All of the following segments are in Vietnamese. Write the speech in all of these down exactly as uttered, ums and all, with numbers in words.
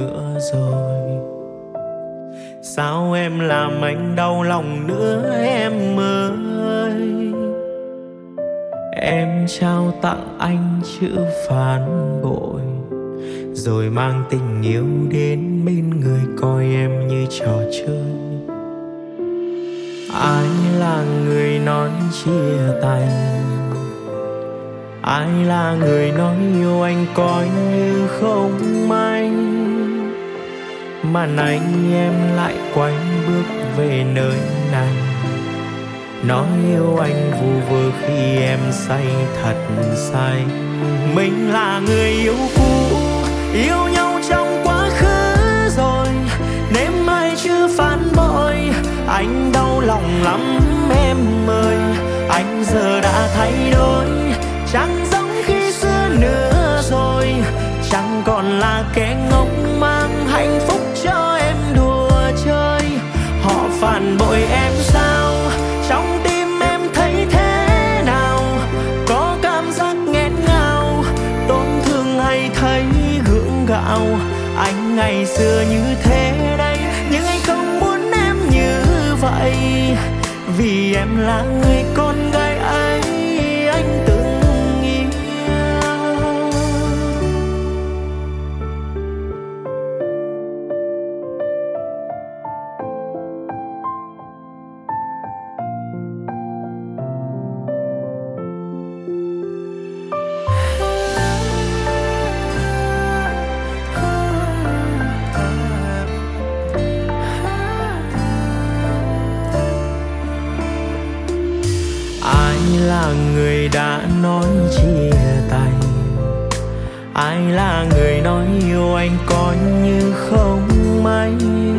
nữa rồi. Sao em làm anh đau lòng nữa em ơi. Em trao tặng anh chữ phản bội, rồi mang tình yêu đến bên người coi em như trò chơi. Ai là người nói chia tay, ai là người nói yêu anh coi như không may, mà nay em lại quay bước về nơi này, nói yêu anh vu vơ khi em say thật say. Mình là người yêu cũ, yêu nhau trong quá khứ rồi, nên mai chưa phản bội. Anh đau lòng lắm em ơi, anh giờ đã thay đổi, chẳng giống khi xưa nữa rồi, chẳng còn là kẻ ngốc mang hạnh phúc cho em đùa chơi. Họ phản bội em sao, trong tim em thấy thế nào, có cảm giác nghẹn ngào, tổn thương hay thấy gượng gạo. Anh ngày xưa như thế đây, nhưng anh không muốn em như vậy, vì em là người con gái ấy anh từng là người đã nói chia tay, ai là người nói yêu anh coi như không may,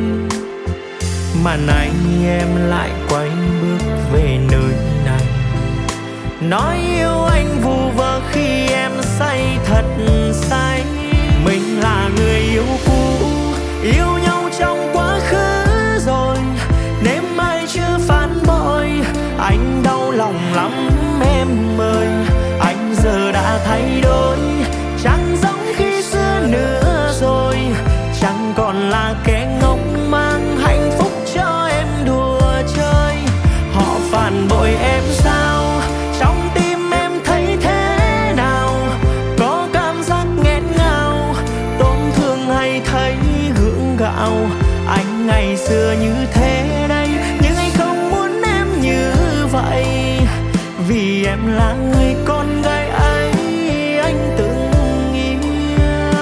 mà nay em lại quay bước về nơi này, nói yêu anh vu vơ khi em say thật say. Mình là người yêu cũ, yêu nhau trong quá khứ rồi, nên mai chưa phản bội. Anh đau lòng lắm em ơi, anh giờ đã thay đổi, chẳng giống khi xưa nữa rồi, chẳng còn là kẻ ngốc mang hạnh phúc cho em đùa chơi. Họ phản bội em sao, trong tim em thấy thế nào, có cảm giác nghẹn ngào, tổn thương hay thấy gượng gạo. Anh ngày xưa như thế đây, nhưng anh không muốn em như vậy, vì em là người con gái ấy anh từng yêu.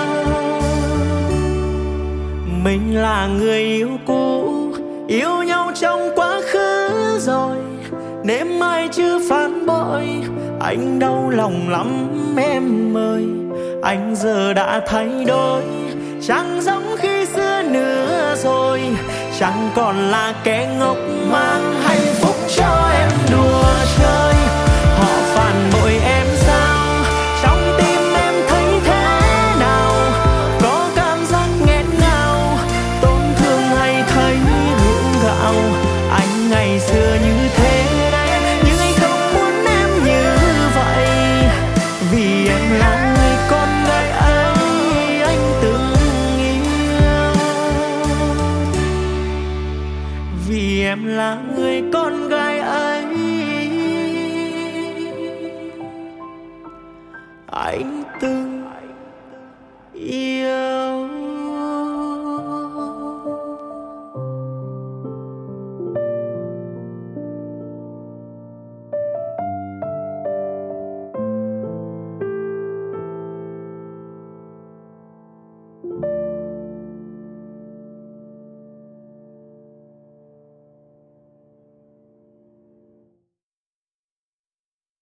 Mình là người yêu cũ, yêu nhau trong quá khứ rồi, nên mai chưa phản bội. Anh đau lòng lắm em ơi, anh giờ đã thay đổi, chẳng giống khi xưa nữa rồi, chẳng còn là kẻ ngốc mang hạnh phúc cho em đùa chơi. Họ phản bội em sao, trong tim em thấy thế nào, có cảm giác nghẹn ngào, tổn thương hay thấy gượng gạo. Anh ngày xưa như thế đây, nhưng anh không muốn em như vậy, vì em là người con gái ấy anh từng yêu, vì em là người con gái ấy anh từng yêu.